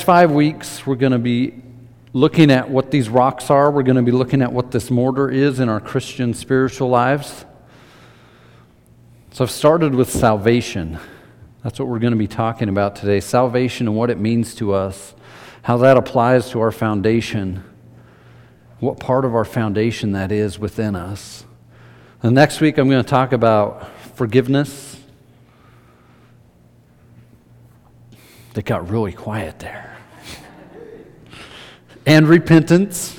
5 weeks, we're going to be looking at what these rocks are. We're going to be looking at what this mortar is in our Christian spiritual lives. So I've started with salvation. That's what we're going to be talking about today. Salvation and what it means to us, how that applies to our foundation, what part of our foundation that is within us. And next week, I'm going to talk about forgiveness. It got really quiet there. And repentance.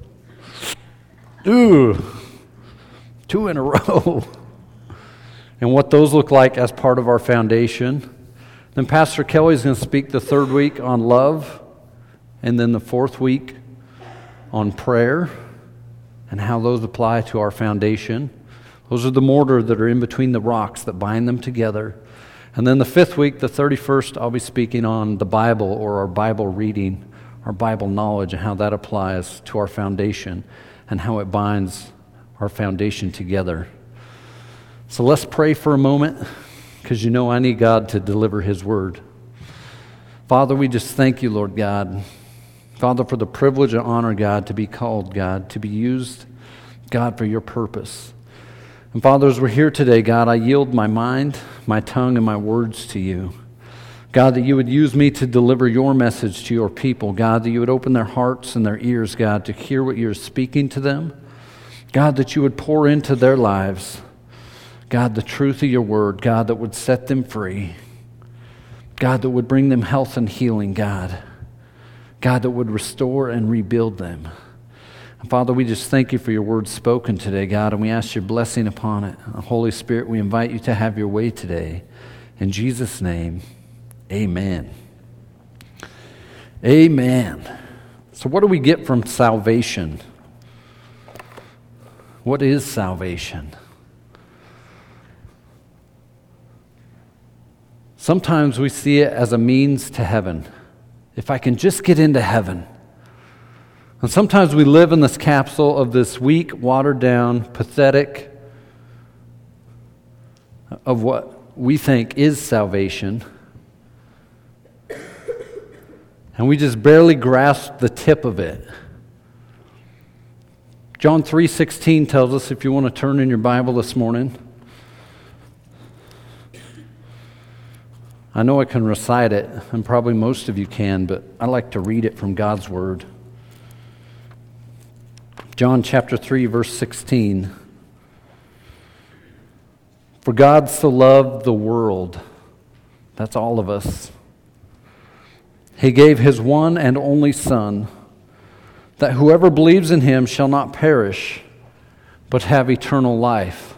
Ooh, 2 in a row. And what those look like as part of our foundation. Then Pastor Kelly's going to speak the 3rd week on love. And then the 4th week on prayer and how those apply to our foundation. Those are the mortar that are in between the rocks that bind them together. And then the 5th week, the 31st, I'll be speaking on the Bible or our Bible reading, our Bible knowledge, and how that applies to our foundation and how it binds our foundation together. So let's pray for a moment, because I need God to deliver His word. Father, we just thank you, Lord God. Father, for the privilege and honor, God, to be called, God, to be used, God, for your purpose. And Father, as we're here today, God, I yield my mind, my tongue, and my words to you. God, that you would use me to deliver your message to your people. God, that you would open their hearts and their ears, God, to hear what you're speaking to them. God, that you would pour into their lives, God, the truth of your word, God, that would set them free. God, that would bring them health and healing, God. God, that would restore and rebuild them. And Father, we just thank you for your word spoken today, God, and we ask your blessing upon it. Holy Spirit, we invite you to have your way today. In Jesus' name, amen. Amen. So what do we get from salvation? What is salvation? Sometimes we see it as a means to heaven. If I can just get into heaven. And sometimes we live in this capsule of this weak, watered down, pathetic of what we think is salvation. And we just barely grasp the tip of it. John 3:16 tells us, if you want to turn in your Bible this morning. I know I can recite it, and probably most of you can, but I like to read it from God's Word. John chapter 3, verse 16. For God so loved the world, that's all of us. He gave His one and only Son, that whoever believes in Him shall not perish, but have eternal life.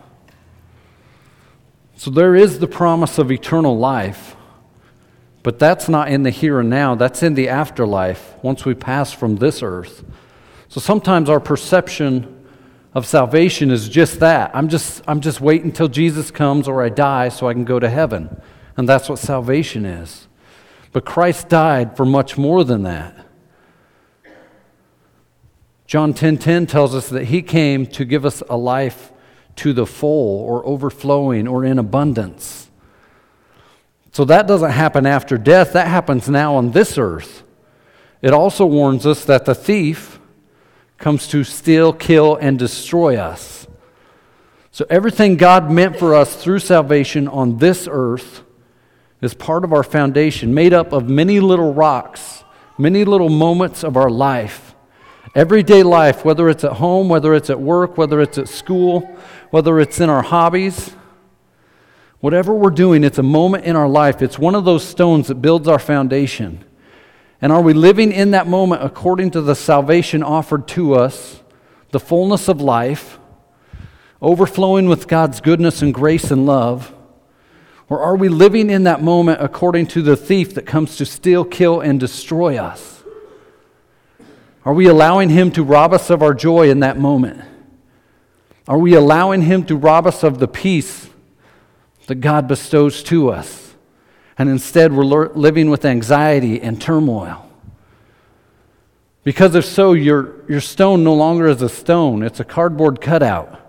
So there is the promise of eternal life. But that's not in the here and now. That's in the afterlife, once we pass from this earth. So sometimes our perception of salvation is just that. I'm just waiting until Jesus comes or I die so I can go to heaven. And that's what salvation is. But Christ died for much more than that. John 10:10 tells us that He came to give us a life to the full or overflowing or in abundance. So that doesn't happen after death. That happens now on this earth. It also warns us that the thief comes to steal, kill, and destroy us. So everything God meant for us through salvation on this earth is part of our foundation, made up of many little rocks, many little moments of our life. Everyday life, whether it's at home, whether it's at work, whether it's at school, whether it's in our hobbies. Whatever we're doing, it's a moment in our life. It's one of those stones that builds our foundation. And are we living in that moment according to the salvation offered to us, the fullness of life, overflowing with God's goodness and grace and love? Or are we living in that moment according to the thief that comes to steal, kill, and destroy us? Are we allowing him to rob us of our joy in that moment? Are we allowing him to rob us of the peace that God bestows to us? And instead we're living with anxiety and turmoil. Because if so, your stone no longer is a stone. It's a cardboard cutout.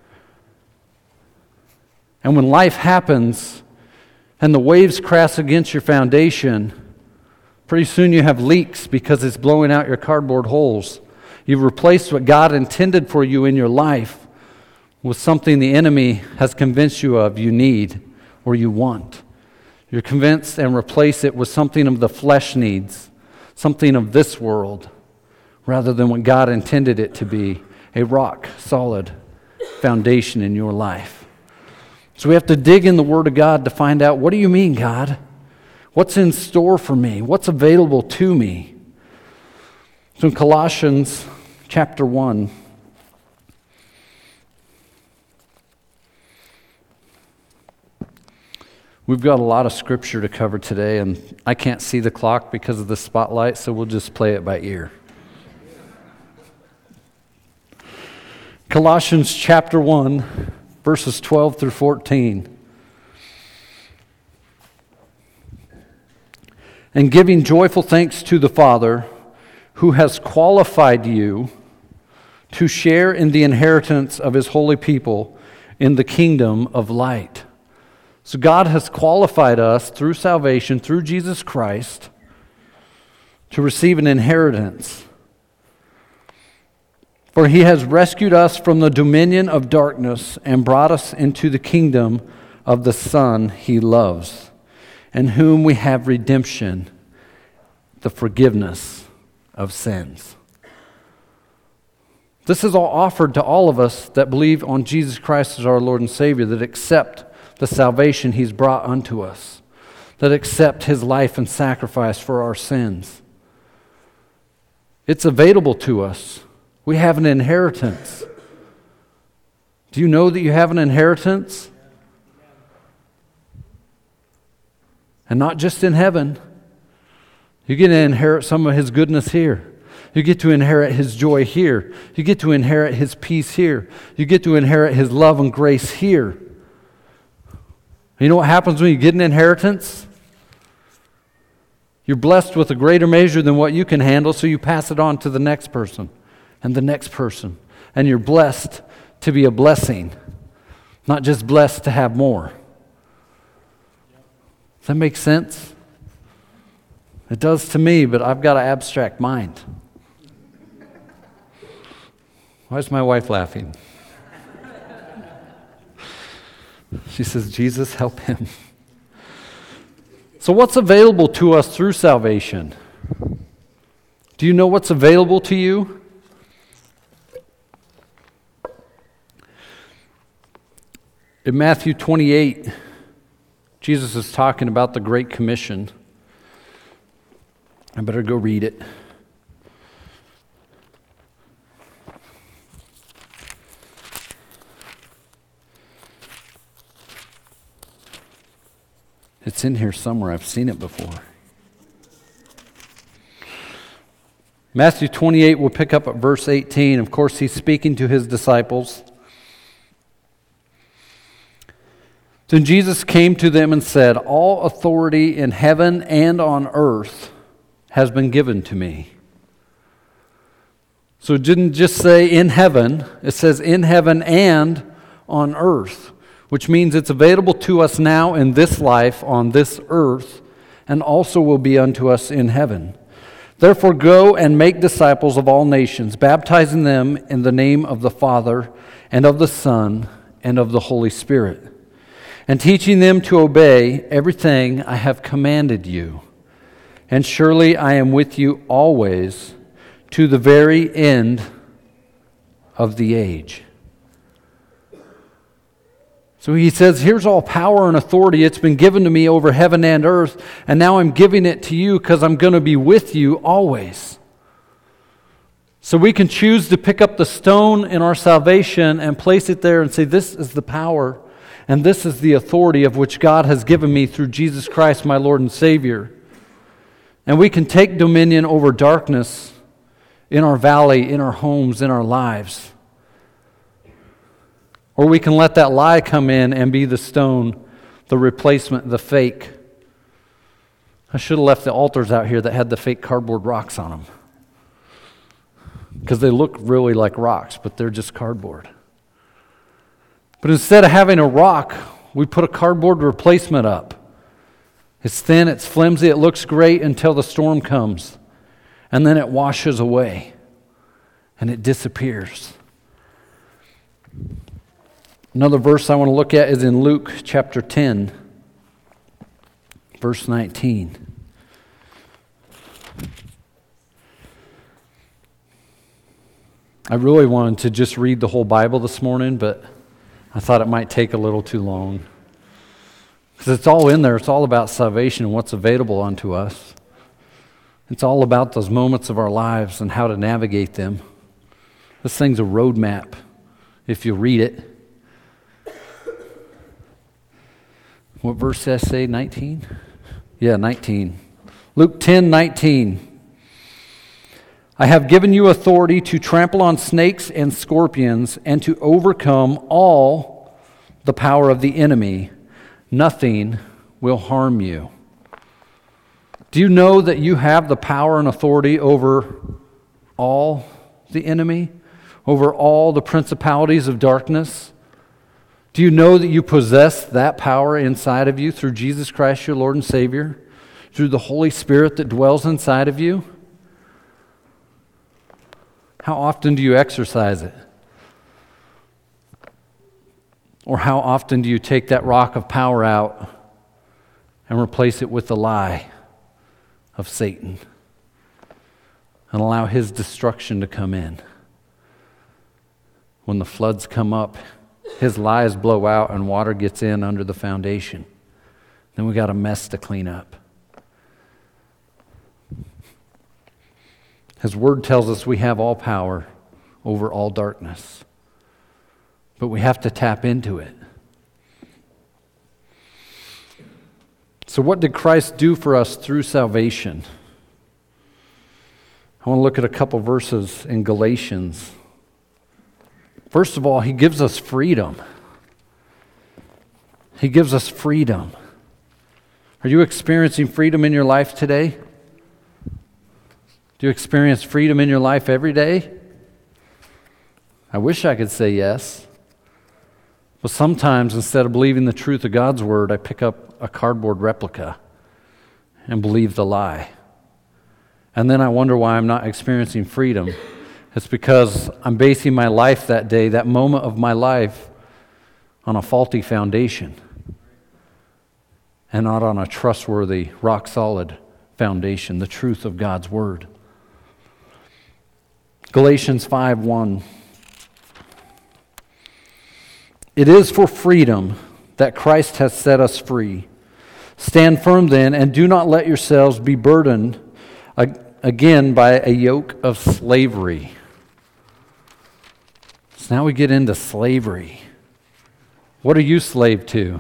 And when life happens and the waves crash against your foundation, Pretty soon you have leaks because it's blowing out your cardboard holes. You've replaced what God intended for you in your life with something the enemy has convinced you of you need or you want. You're convinced and replace it with something of the flesh needs, something of this world, rather than what God intended it to be, a rock solid foundation in your life. So we have to dig in the Word of God to find out, what do you mean, God? What's in store for me? What's available to me? So in Colossians chapter 1, we've got a lot of scripture to cover today, and I can't see the clock because of the spotlight, so we'll just play it by ear. Colossians chapter 1, verses 12 through 14. And giving joyful thanks to the Father, who has qualified you to share in the inheritance of His holy people in the kingdom of light. So God has qualified us through salvation, through Jesus Christ, to receive an inheritance. For He has rescued us from the dominion of darkness and brought us into the kingdom of the Son He loves, in whom we have redemption, the forgiveness of sins. This is all offered to all of us that believe on Jesus Christ as our Lord and Savior, that accept the salvation He's brought unto us, that accept His life and sacrifice for our sins. It's available to us. We have an inheritance. Do you know that you have an inheritance? And not just in heaven. You get to inherit some of His goodness here. You get to inherit His joy here. You get to inherit His peace here. You get to inherit His love and grace here. You know what happens when you get an inheritance? You're blessed with a greater measure than what you can handle, so you pass it on to the next person and the next person. And you're blessed to be a blessing, not just blessed to have more. Does that make sense? It does to me, but I've got an abstract mind. Why is my wife laughing? She says, Jesus, help him. So what's available to us through salvation? Do you know what's available to you? In Matthew 28, Jesus is talking about the Great Commission. I better go read it. It's in here somewhere. I've seen it before. Matthew 28, we'll pick up at verse 18. Of course, He's speaking to His disciples. Then Jesus came to them and said, all authority in heaven and on earth has been given to me. So it didn't just say in heaven, it says in heaven and on earth, which means it's available to us now in this life on this earth, and also will be unto us in heaven. Therefore go and make disciples of all nations, baptizing them in the name of the Father and of the Son and of the Holy Spirit, and teaching them to obey everything I have commanded you. And surely I am with you always to the very end of the age. So He says, here's all power and authority. It's been given to me over heaven and earth, and now I'm giving it to you because I'm going to be with you always. So we can choose to pick up the stone in our salvation and place it there and say, this is the power and this is the authority of which God has given me through Jesus Christ, my Lord and Savior. And we can take dominion over darkness in our valley, in our homes, in our lives. Or we can let that lie come in and be the stone, the replacement, the fake. I should have left the altars out here that had the fake cardboard rocks on them. Because they look really like rocks, but they're just cardboard. But instead of having a rock, we put a cardboard replacement up. It's thin, it's flimsy, it looks great until the storm comes. And then it washes away. And it disappears. Another verse I want to look at is in Luke chapter 10, verse 19. I really wanted to just read the whole Bible this morning, but I thought it might take a little too long. Because it's all in there. It's all about salvation and what's available unto us. It's all about those moments of our lives and how to navigate them. This thing's a roadmap, if you read it. What verse did I say, 19? Yeah, 19. Luke 10:19. I have given you authority to trample on snakes and scorpions and to overcome all the power of the enemy. Nothing will harm you. Do you know that you have the power and authority over all the enemy? Over all the principalities of darkness? Do you know that you possess that power inside of you through Jesus Christ, your Lord and Savior? Through the Holy Spirit that dwells inside of you? How often do you exercise it? Or how often do you take that rock of power out and replace it with the lie of Satan and allow his destruction to come in? When the floods come up, his lies blow out and water gets in under the foundation. Then we got a mess to clean up. His word tells us we have all power over all darkness. But we have to tap into it. So what did Christ do for us through salvation? I want to look at a couple verses in Galatians. First of all, he gives us freedom. He gives us freedom. Are you experiencing freedom in your life today? Do you experience freedom in your life every day? I wish I could say yes. But sometimes, instead of believing the truth of God's word, I pick up a cardboard replica and believe the lie. And then I wonder why I'm not experiencing freedom. It's because I'm basing my life that day, that moment of my life, on a faulty foundation and not on a trustworthy, rock-solid foundation, the truth of God's word. Galatians 5:1. It is for freedom that Christ has set us free. Stand firm then, and do not let yourselves be burdened again by a yoke of slavery. So now we get into slavery. What are you slave to?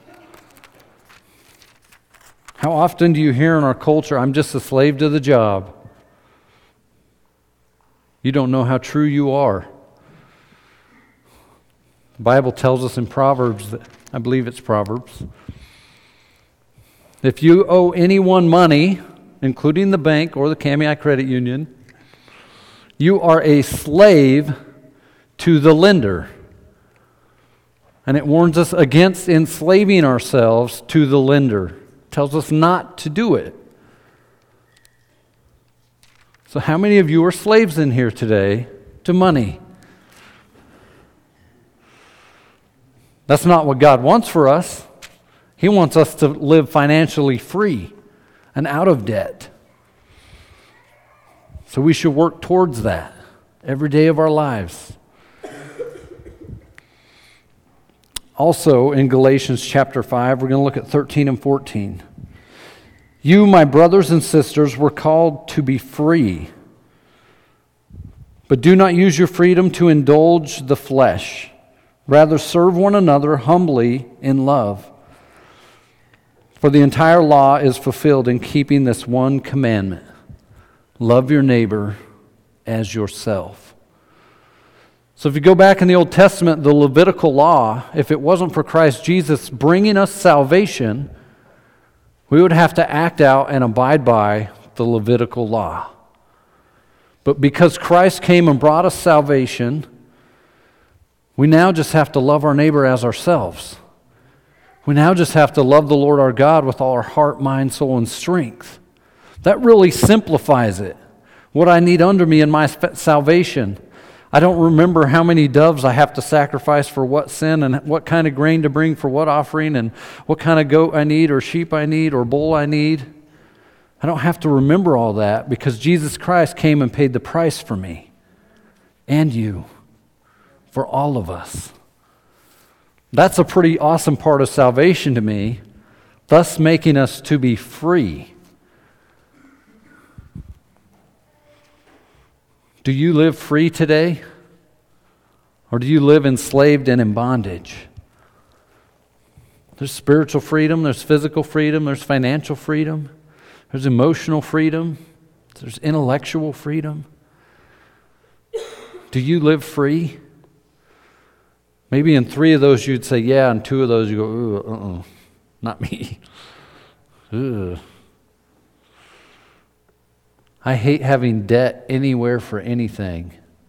How often do you hear in our culture, I'm just a slave to the job? You don't know how true you are. The Bible tells us in Proverbs, I believe it's Proverbs, if you owe anyone money, including the bank or the KMI Credit Union, you are a slave to the lender. And it warns us against enslaving ourselves to the lender. It tells us not to do it. So how many of you are slaves in here today to money? That's not what God wants for us. He wants us to live financially free and out of debt. So we should work towards that every day of our lives. Also in Galatians chapter 5, we're going to look at 13 and 14. You, my brothers and sisters, were called to be free. But do not use your freedom to indulge the flesh. Rather, serve one another humbly in love. For the entire law is fulfilled in keeping this one commandment. Love your neighbor as yourself. So if you go back in the Old Testament, the Levitical law, if it wasn't for Christ Jesus bringing us salvation, we would have to act out and abide by the Levitical law. But because Christ came and brought us salvation, we now just have to love our neighbor as ourselves. We now just have to love the Lord our God with all our heart, mind, soul, and strength. That really simplifies it. What I need under me in my salvation. I don't remember how many doves I have to sacrifice for what sin and what kind of grain to bring for what offering and what kind of goat I need or sheep I need or bull I need. I don't have to remember all that because Jesus Christ came and paid the price for me and you, for all of us. That's a pretty awesome part of salvation to me, thus making us to be free. Do you live free today? Or do you live enslaved and in bondage? There's spiritual freedom, there's physical freedom, there's financial freedom, there's emotional freedom, there's intellectual freedom. Do you live free? Maybe in 3 of those you'd say, yeah, and 2 of those you go, ooh, not me. Ugh. I hate having debt anywhere for anything.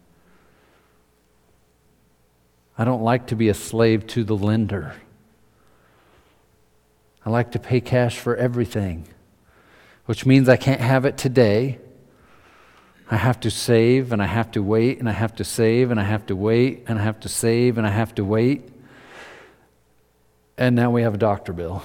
I don't like to be a slave to the lender. I like to pay cash for everything, which means I can't have it today. I have to save, and I have to wait, and I have to save, and I have to wait, and I have to save, and I have to wait. And now we have a doctor bill.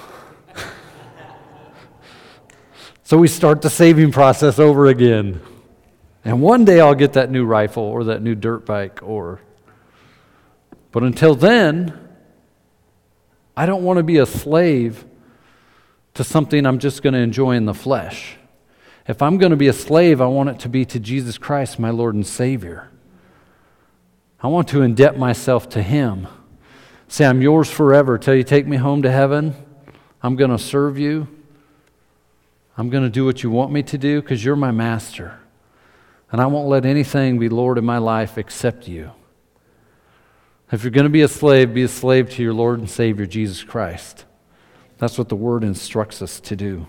So we start the saving process over again. And one day I'll get that new rifle or that new dirt bike but until then, I don't want to be a slave to something I'm just going to enjoy in the flesh. If I'm going to be a slave, I want it to be to Jesus Christ, my Lord and Savior. I want to indebt myself to Him. Say, I'm yours forever till you take me home to heaven. I'm going to serve you. I'm going to do what you want me to do because you're my master. And I won't let anything be Lord in my life except you. If you're going to be a slave to your Lord and Savior, Jesus Christ. That's what the Word instructs us to do.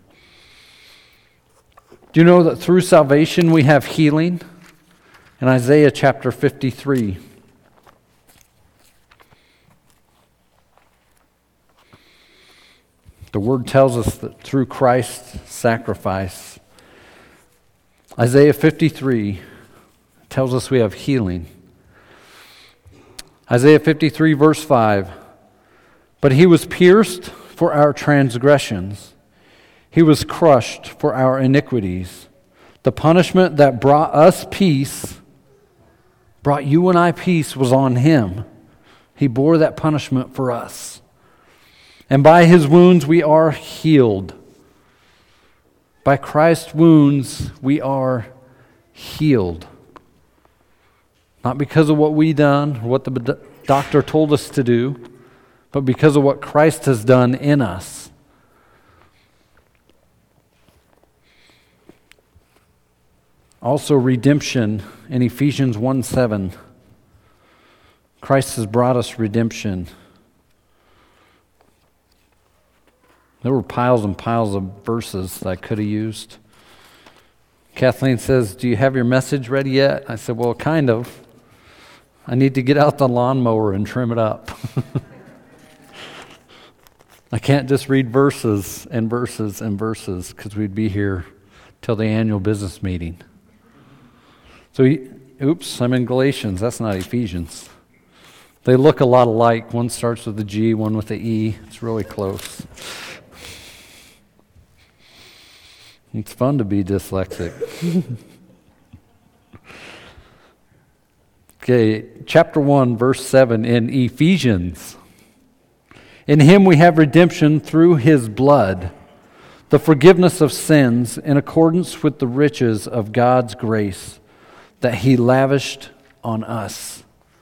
Do you know that through salvation we have healing? In Isaiah chapter 53. The Word tells us that through Christ's sacrifice, Isaiah 53 tells us we have healing. Isaiah 53 verse 5, but He was pierced for our transgressions. He was crushed for our iniquities. The punishment that brought us peace, brought you and I peace, was on Him. He bore that punishment for us. And by His wounds we are healed. By Christ's wounds we are healed. Not because of what we done, or what the doctor told us to do, but because of what Christ has done in us. Also redemption in Ephesians 1:7. Christ has brought us redemption. There were piles and piles of verses that I could have used. Kathleen says, do you have your message ready yet? I said, well, kind of. I need to get out the lawnmower and trim it up. I can't just read verses and verses and verses because we'd be here till the annual business meeting. So, I'm in Galatians. That's not Ephesians. They look a lot alike. One starts with a G, one with an E. It's really close. It's fun to be dyslexic. Okay, chapter 1, verse 7 in Ephesians. In Him we have redemption through His blood, the forgiveness of sins in accordance with the riches of God's grace that He lavished on us.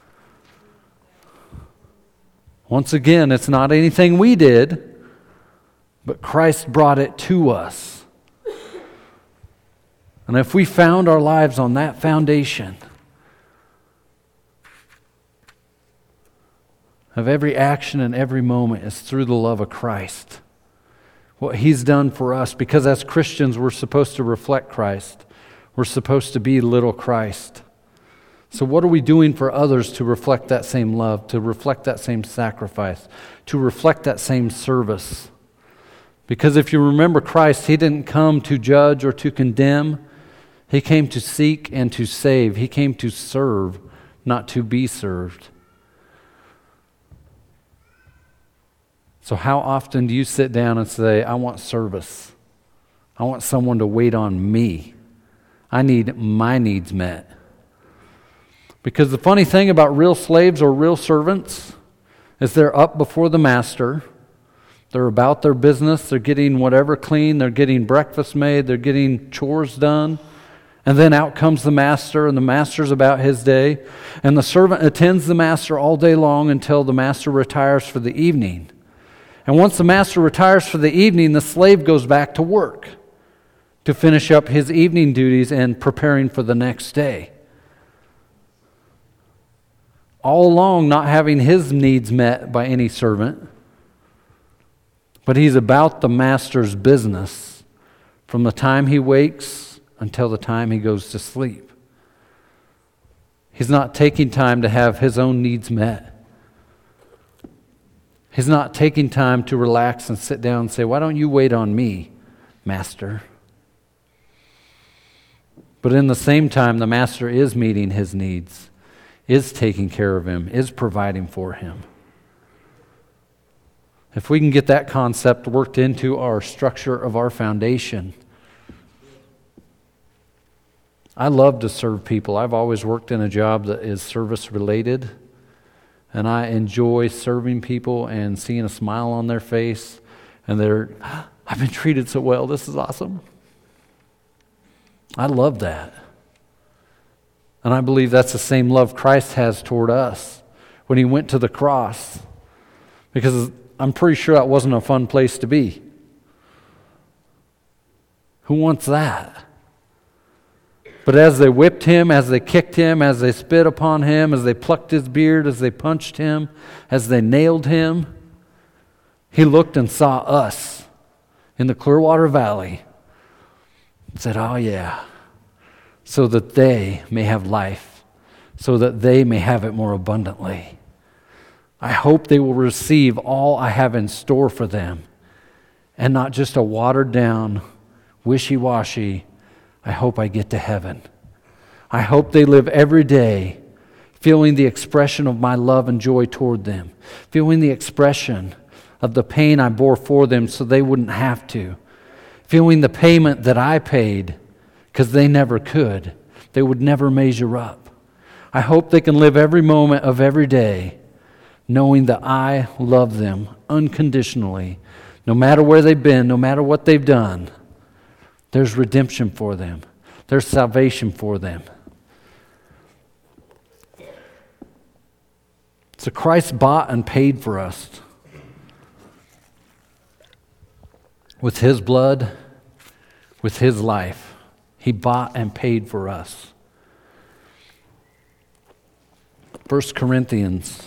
Once again, it's not anything we did, but Christ brought it to us. And if we found our lives on that foundation of every action and every moment is through the love of Christ, what He's done for us, because as Christians we're supposed to reflect Christ. We're supposed to be little Christ. So what are we doing for others to reflect that same love, to reflect that same sacrifice, to reflect that same service? Because if you remember Christ, he didn't come to judge or to condemn. He came to seek and to save. He came to serve, not to be served. So how often do you sit down and say, I want service. I want someone to wait on me. I need my needs met. Because the funny thing about real slaves or real servants is they're up before the master. They're about their business. They're getting whatever clean. They're getting breakfast made. They're getting chores done. And then out comes the master, and the master's about his day. And the servant attends the master all day long until the master retires for the evening. And once the master retires for the evening, the slave goes back to work to finish up his evening duties and preparing for the next day. All along not having his needs met by any servant, but he's about the master's business from the time he wakes until the time he goes to sleep. He's not taking time to have his own needs met. He's not taking time to relax and sit down and say, why don't you wait on me, master? But in the same time, the master is meeting his needs, is taking care of him, is providing for him. If we can get that concept worked into our structure of our foundation. I love to serve people. I've always worked in a job that is service related, and I enjoy serving people and seeing a smile on their face, and I've been treated so well, this is awesome. I love that. And I believe that's the same love Christ has toward us when he went to the cross. Because I'm pretty sure that wasn't a fun place to be. Who wants that? But as they whipped him, as they kicked him, as they spit upon him, as they plucked his beard, as they punched him, as they nailed him, he looked and saw us in the Clearwater Valley and said, oh yeah, so that they may have life, so that they may have it more abundantly. I hope they will receive all I have in store for them, and not just a watered down, wishy-washy, I hope I get to heaven. I hope they live every day feeling the expression of my love and joy toward them, feeling the expression of the pain I bore for them so they wouldn't have to, feeling the payment that I paid because they never could. They would never measure up. I hope they can live every moment of every day knowing that I love them unconditionally, no matter where they've been, no matter what they've done. There's redemption for them. There's salvation for them. So Christ bought and paid for us with his blood, with his life. He bought and paid for us. 1 Corinthians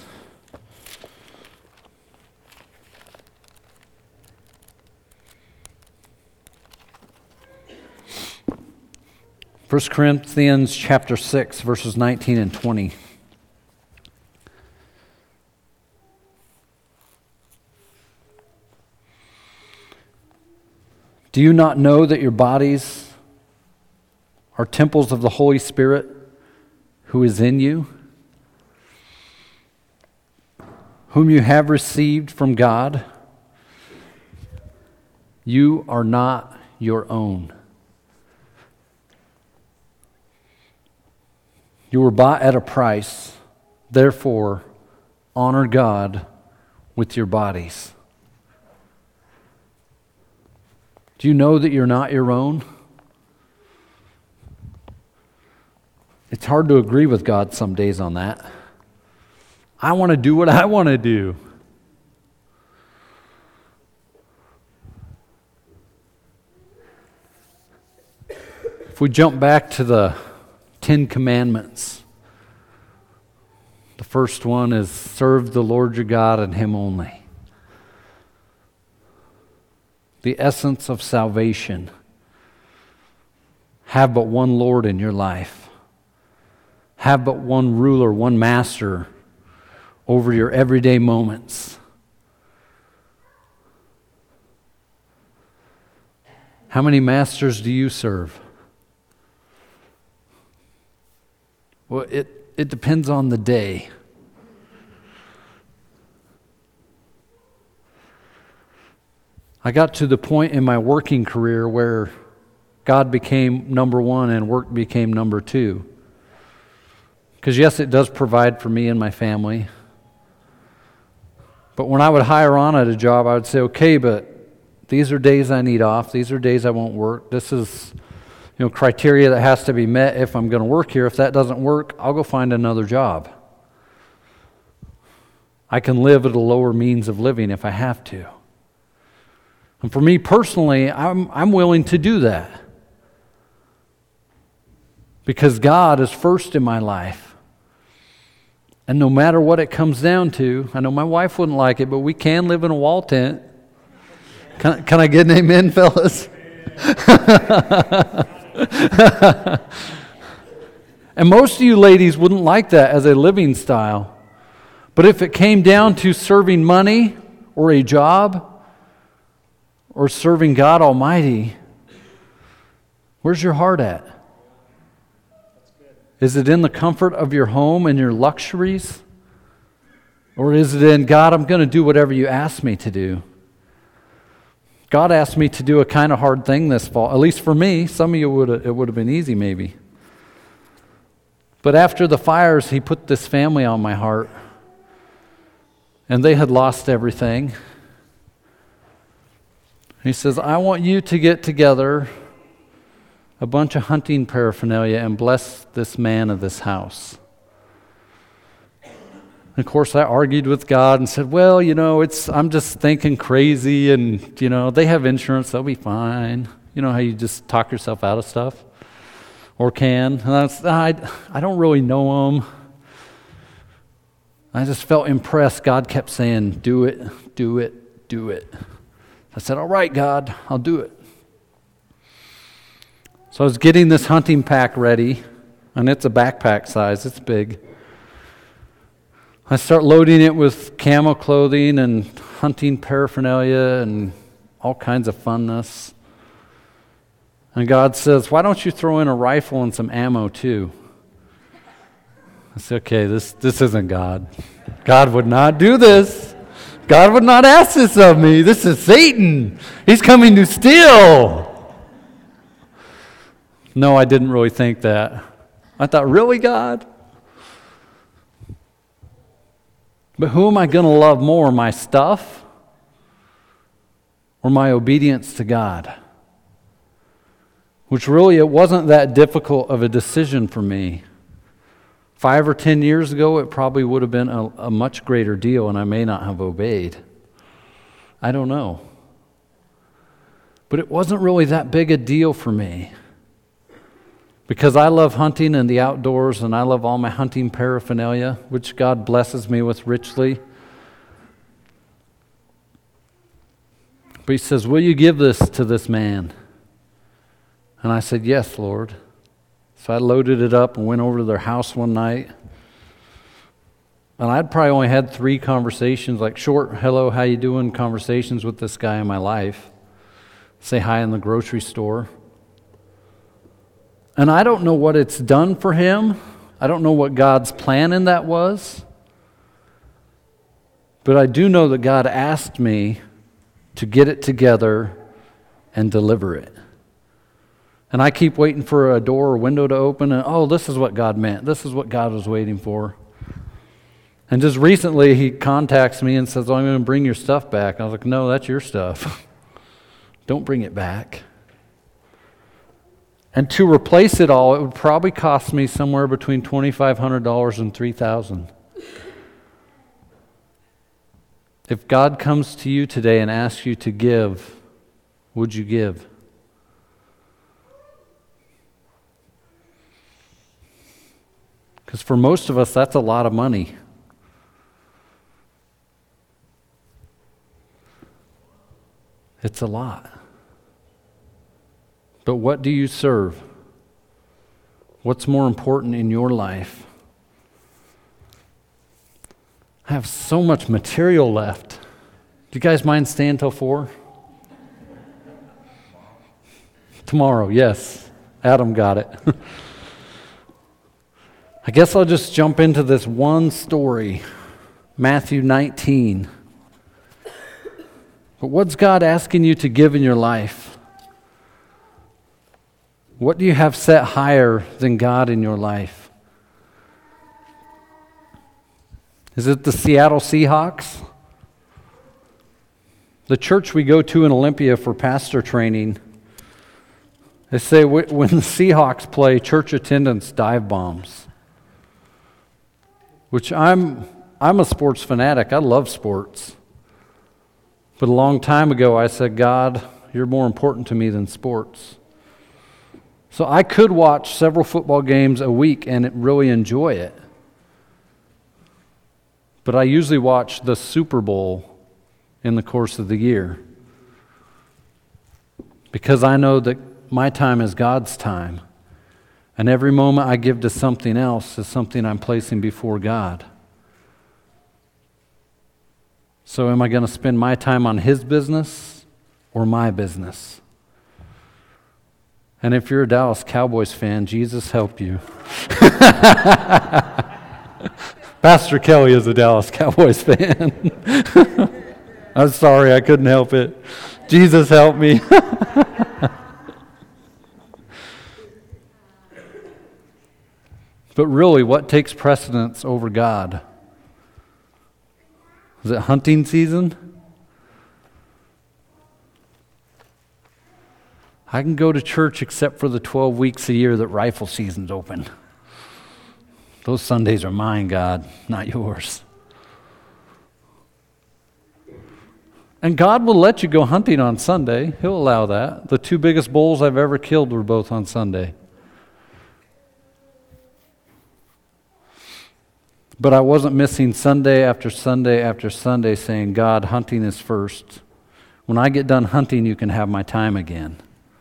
1 Corinthians chapter 6, verses 19 and 20. Do you not know that your bodies are temples of the Holy Spirit who is in you, whom you have received from God? You are not your own. You were bought at a price. Therefore, honor God with your bodies. Do you know that you're not your own? It's hard to agree with God some days on that. I want to do what I want to do. If we jump back to the 10 Commandments, the first one is serve the Lord your God and him only. The essence of salvation. Have but one Lord in your life. have but one ruler, one master over your everyday moments? How many masters do you serve? Well, it depends on the day. I got to the point in my working career where God became number one and work became number two. Because yes, it does provide for me and my family. But when I would hire on at a job, I would say, okay, but these are days I need off. These are days I won't work. This is, criteria that has to be met if I'm going to work here. If that doesn't work, I'll go find another job. I can live at a lower means of living if I have to. And for me personally, I'm willing to do that. Because God is first in my life. And no matter what it comes down to, I know my wife wouldn't like it, but we can live in a wall tent. Can I get an amen, fellas? And most of you ladies wouldn't like that as a living style. But if it came down to serving money or a job or serving God Almighty, where's your heart at? Is it in the comfort of your home and your luxuries? Or is it in, God, I'm going to do whatever you ask me to do? God asked me to do a kind of hard thing this fall, at least for me. Some of you it would have been easy maybe. But after the fires, He put this family on my heart. And they had lost everything. He says, I want you to get together a bunch of hunting paraphernalia and bless this man of this house. And of course, I argued with God and said, well, I'm just thinking crazy and, they have insurance, they'll be fine. You know how you just talk yourself out of stuff? Or can. And I don't really know them. I just felt impressed. God kept saying, do it, do it, do it. I said, all right, God, I'll do it. So I was getting this hunting pack ready, and it's a backpack size, it's big. I start loading it with camo clothing and hunting paraphernalia and all kinds of funness. And God says, why don't you throw in a rifle and some ammo too? I said, okay, this isn't God. God would not do this. God would not ask this of me. This is Satan. He's coming to steal. No, I didn't really think that. I thought, really, God? But who am I going to love more, my stuff or my obedience to God? Which really, it wasn't that difficult of a decision for me. 5 or 10 years ago, it probably would have been a much greater deal, and I may not have obeyed. I don't know. But it wasn't really that big a deal for me. Because I love hunting and the outdoors, and I love all my hunting paraphernalia, which God blesses me with richly. But He says, will you give this to this man? And I said, yes, Lord. So I loaded it up and went over to their house one night. And I'd probably only had 3 conversations, like short, hello, how you doing conversations with this guy in my life. Say hi in the grocery store. And I don't know what it's done for him. I don't know what God's plan in that was. But I do know that God asked me to get it together and deliver it. And I keep waiting for a door or window to open, and this is what God meant. This is what God was waiting for. And just recently, He contacts me and says, I'm going to bring your stuff back. I was like, no, that's your stuff. Don't bring it back. And to replace it all, it would probably cost me somewhere between $2,500 and $3,000. If God comes to you today and asks you to give, would you give? Because for most of us, that's a lot of money. It's a lot. But what do you serve? What's more important in your life? I have so much material left. Do you guys mind staying till 4? Tomorrow, yes. Adam got it. I guess I'll just jump into this one story, Matthew 19. But what's God asking you to give in your life? What do you have set higher than God in your life? Is it the Seattle Seahawks? The church we go to in Olympia for pastor training, they say when the Seahawks play, church attendance dive bombs. Which I'm a sports fanatic. I love sports. But a long time ago I said, God, you're more important to me than sports. So I could watch several football games a week and really enjoy it. But I usually watch the Super Bowl in the course of the year. Because I know that my time is God's time. And every moment I give to something else is something I'm placing before God. So am I going to spend my time on His business or my business? And if you're a Dallas Cowboys fan, Jesus help you. Pastor Kelly is a Dallas Cowboys fan. I'm sorry, I couldn't help it. Jesus help me. But really, what takes precedence over God? Is it hunting season? I can go to church except for the 12 weeks a year that rifle season's open. Those Sundays are mine, God, not yours. And God will let you go hunting on Sunday. He'll allow that. The 2 biggest bulls I've ever killed were both on Sunday. But I wasn't missing Sunday after Sunday after Sunday saying, God, hunting is first. When I get done hunting, you can have my time again.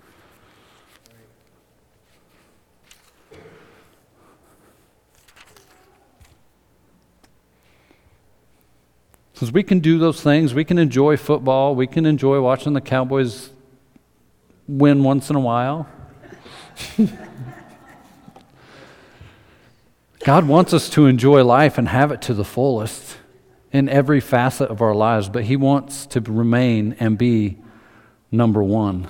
Because we can do those things. We can enjoy football. We can enjoy watching the Cowboys win once in a while. God wants us to enjoy life and have it to the fullest in every facet of our lives, but He wants to remain and be number one.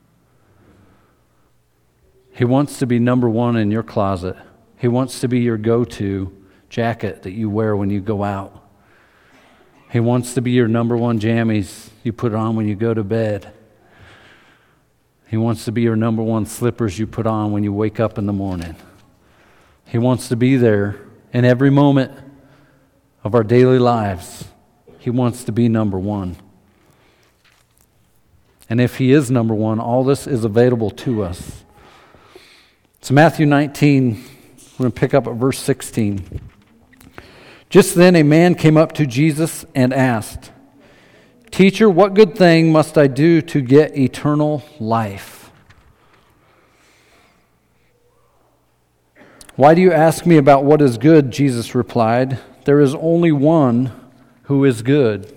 He wants to be number one in your closet. He wants to be your go-to jacket that you wear when you go out. He wants to be your number one jammies you put on when you go to bed. He wants to be your number one slippers you put on when you wake up in the morning. He wants to be there in every moment of our daily lives. He wants to be number one. And if He is number one, all this is available to us. So Matthew 19, we're going to pick up at verse 16. Just then a man came up to Jesus and asked, Teacher, what good thing must I do to get eternal life? Why do you ask me about what is good? Jesus replied. There is only one who is good.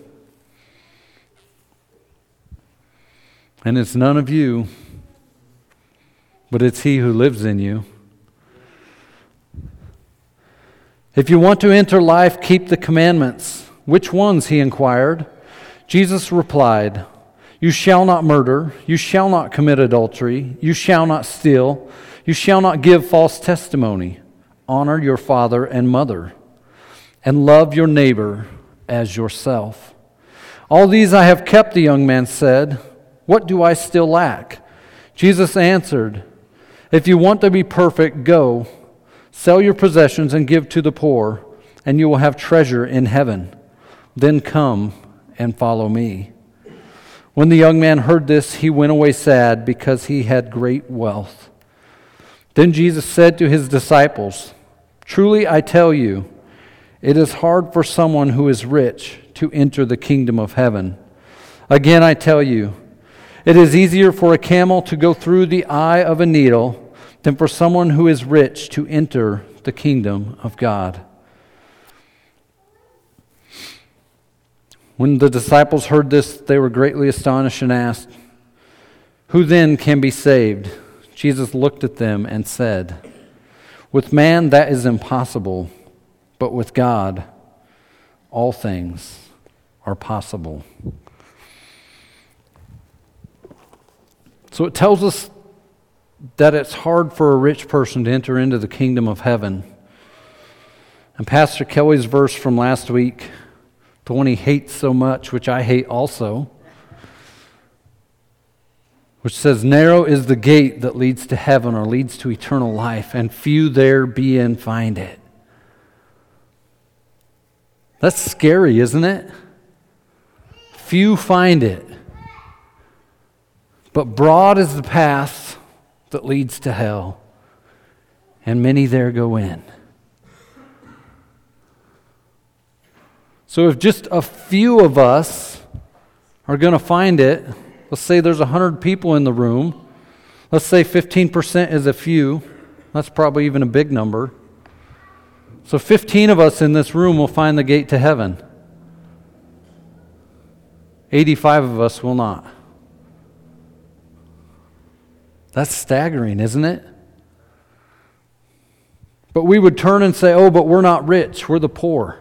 And it's none of you, but it's He who lives in you. If you want to enter life, keep the commandments. Which ones? He inquired. Jesus replied, You shall not murder. You shall not commit adultery. You shall not steal. You shall not give false testimony. Honor your father and mother. And love your neighbor as yourself. All these I have kept, the young man said. What do I still lack? Jesus answered, If you want to be perfect, go. Sell your possessions and give to the poor, and you will have treasure in heaven. Then come and follow me. When the young man heard this, he went away sad because he had great wealth. Then Jesus said to His disciples, Truly I tell you, it is hard for someone who is rich to enter the kingdom of heaven. Again I tell you, it is easier for a camel to go through the eye of a needle than for someone who is rich to enter the kingdom of God. When the disciples heard this, they were greatly astonished and asked, "Who then can be saved?" Jesus looked at them and said, "With man that is impossible, but with God all things are possible." So it tells us that it's hard for a rich person to enter into the kingdom of heaven. And Pastor Kelly's verse from last week, the one he hates so much, which I hate also, which says, "Narrow is the gate that leads to heaven," or leads to eternal life, "and few there be and find it." That's scary, isn't it? Few find it. But broad is the path that leads to hell, and many there go in. So if just a few of us are going to find it, let's say there's 100 people in the room, let's say 15% is a few, that's probably even a big number. So 15 of us in this room will find the gate to heaven. 85 of us will not. That's staggering, isn't it? But we would turn and say, "Oh, but we're not rich, we're the poor."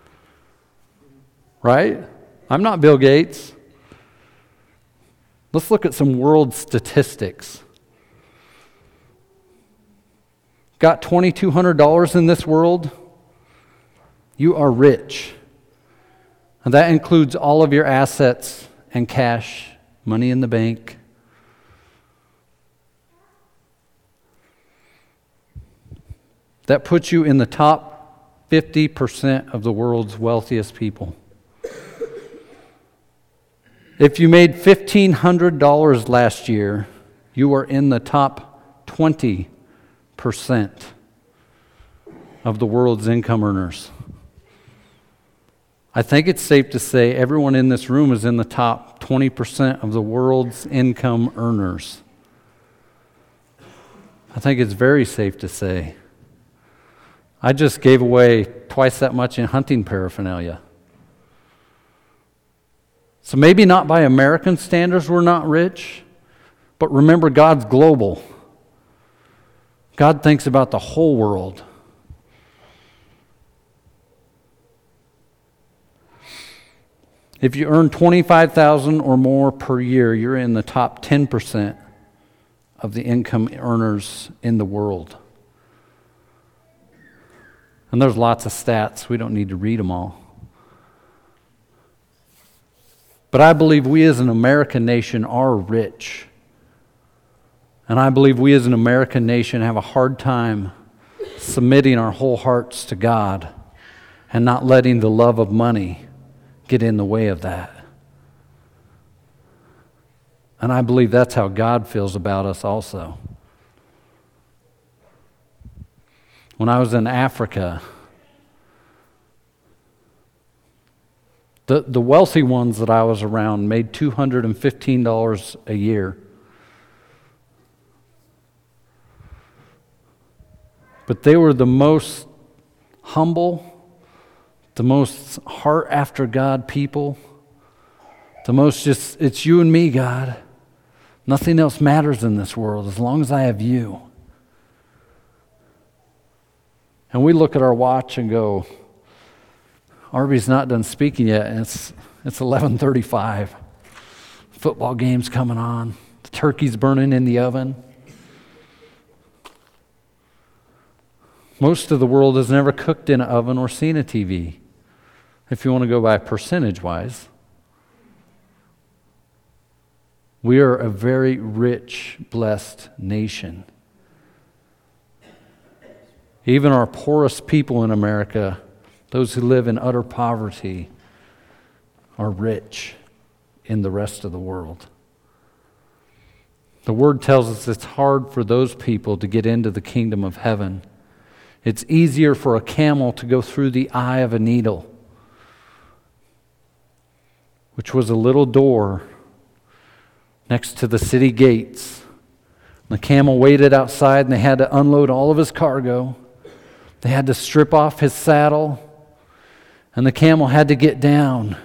Right? I'm not Bill Gates. Let's look at some world statistics. Got $2,200 in this world? You are rich. And that includes all of your assets and cash, money in the bank. That puts you in the top 50% of the world's wealthiest people. If you made $1,500 last year, you are in the top 20% of the world's income earners. I think it's safe to say everyone in this room is in the top 20% of the world's income earners. I think it's very safe to say. I just gave away twice that much in hunting paraphernalia. So maybe not by American standards we're not rich, but remember, God's global. God thinks about the whole world. If you earn $25,000 or more per year, you're in the top 10% of the income earners in the world. And there's lots of stats. We don't need to read them all. But I believe we as an American nation are rich. And I believe we as an American nation have a hard time submitting our whole hearts to God and not letting the love of money get in the way of that. And I believe that's how God feels about us also. When I was in Africa, the wealthy ones that I was around made $215 a year. But they were the most humble, the most heart after God people, the most just, it's you and me, God. Nothing else matters in this world as long as I have you. And we look at our watch and go, Arby's not done speaking yet, and it's 11:35. Football game's coming on. The turkey's burning in the oven. Most of the world has never cooked in an oven or seen a TV, if you want to go by percentage-wise. We are a very rich, blessed nation. Even our poorest people in America, those who live in utter poverty, are rich in the rest of the world. The Word tells us it's hard for those people to get into the kingdom of heaven. It's easier for a camel to go through the eye of a needle, which was a little door next to the city gates The camel waited outside, and they had to unload all of his cargo. They had to strip off his saddle, and the camel had to get down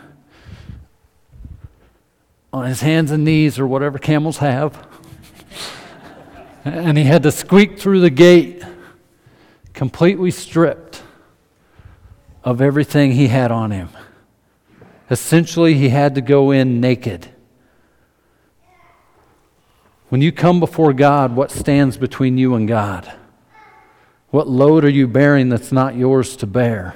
on his hands and knees, or whatever camels have. And he had to squeak through the gate, completely stripped of everything he had on him. Essentially, he had to go in naked. When you come before God, what stands between you and God? What load are you bearing that's not yours to bear?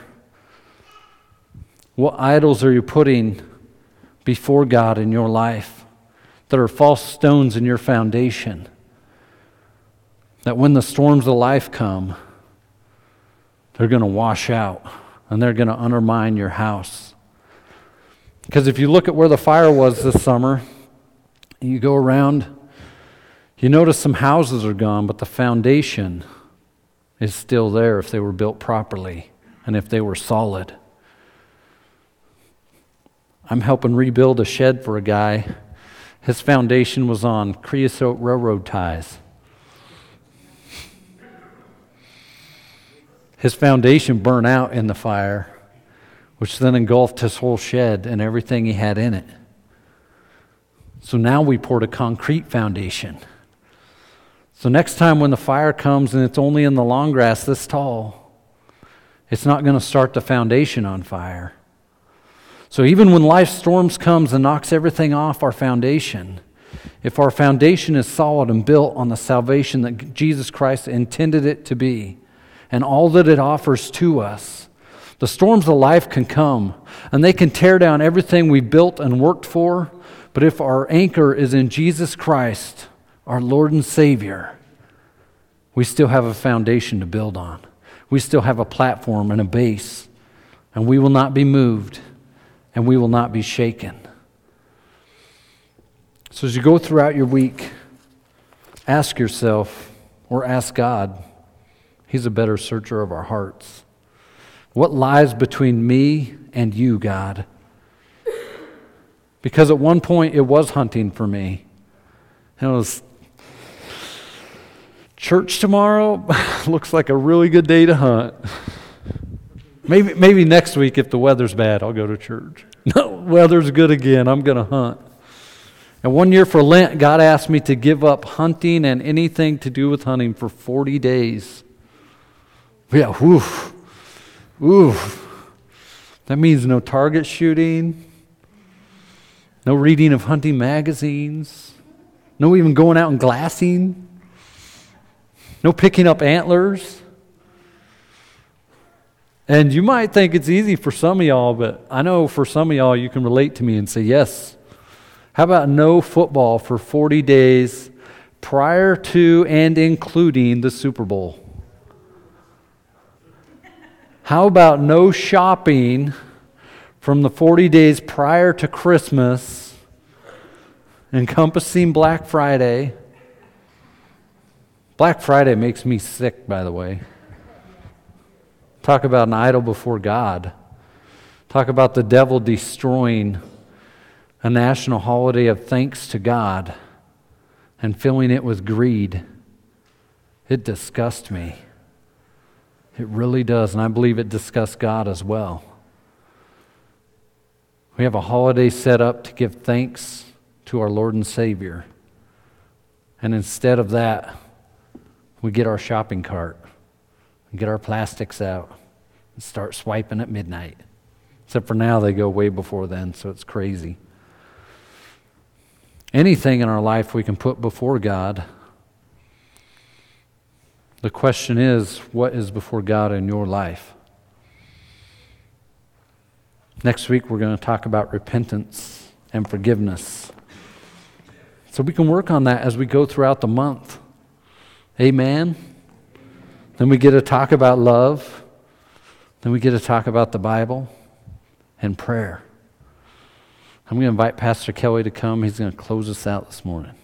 What idols are you putting before God in your life that are false stones in your foundation? That when the storms of life come, they're going to wash out and they're going to undermine your house. Because if you look at where the fire was this summer, and you go around, you notice some houses are gone, but the foundation is still there if they were built properly and if they were solid. I'm helping rebuild a shed for a guy. His foundation was on creosote railroad ties. His foundation burned out in the fire, which then engulfed his whole shed and everything he had in it. So now we poured a concrete foundation. So next time when the fire comes and it's only in the long grass this tall, it's not going to start the foundation on fire. So even when life storms comes and knocks everything off our foundation, if our foundation is solid and built on the salvation that Jesus Christ intended it to be, and all that it offers to us, the storms of life can come, and they can tear down everything we built and worked for, but if our anchor is in Jesus Christ, our Lord and Savior, we still have a foundation to build on. We still have a platform and a base, and we will not be moved, and we will not be shaken. So as you go throughout your week, ask yourself, or ask God, He's a better searcher of our hearts. What lies between me and you, God? Because at one point it was hunting for me. It was, church tomorrow looks like a really good day to hunt. Maybe next week if the weather's bad, I'll go to church. No, weather's good again, I'm going to hunt. And one year for Lent, God asked me to give up hunting and anything to do with hunting for 40 days. Yeah, woof. That means no target shooting, no reading of hunting magazines, no even going out and glassing, no picking up antlers. And you might think it's easy for some of y'all, but I know for some of y'all you can relate to me and say, yes. How about no football for 40 days prior to and including the Super Bowl? How about no shopping from the 40 days prior to Christmas, encompassing Black Friday? Black Friday makes me sick, by the way. Talk about an idol before God. Talk about the devil destroying a national holiday of thanks to God and filling it with greed. It disgusts me. It really does, and I believe it disgusts God as well. We have a holiday set up to give thanks to our Lord and Savior. And instead of that, we get our shopping cart and get our plastics out and start swiping at midnight. Except for now, they go way before then, so it's crazy. Anything in our life we can put before God. The question is, what is before God in your life? Next week, we're going to talk about repentance and forgiveness. So we can work on that as we go throughout the month. Amen? Then we get to talk about love. Then we get to talk about the Bible and prayer. I'm going to invite Pastor Kelly to come. He's going to close us out this morning.